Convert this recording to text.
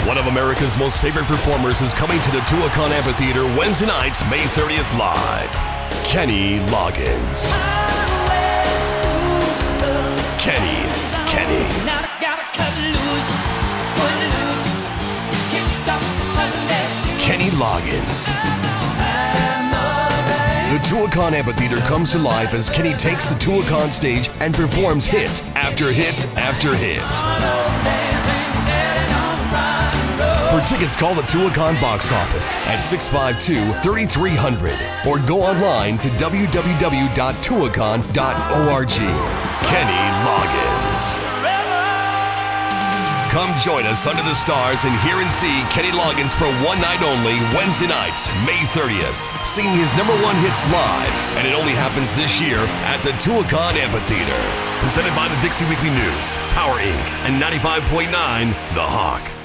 One of America's most favorite performers is coming to the Tuacahn Amphitheater Wednesday night, May 30th live. Kenny Loggins. Kenny. Kenny Loggins. The Tuacahn Amphitheater comes to life as Kenny takes the Tuacahn stage and performs hit after hit after hit. For tickets, call the Tuacahn box office at 652-3300 or go online to www.tuacahn.org. Kenny Loggins. Come join us under the stars and hear and see Kenny Loggins for one night only, Wednesday night, May 30th, singing his #1 hits live, and it only happens this year at the Tuacahn Amphitheater. Presented by the Dixie Weekly News, Power Inc., and 95.9 The Hawk.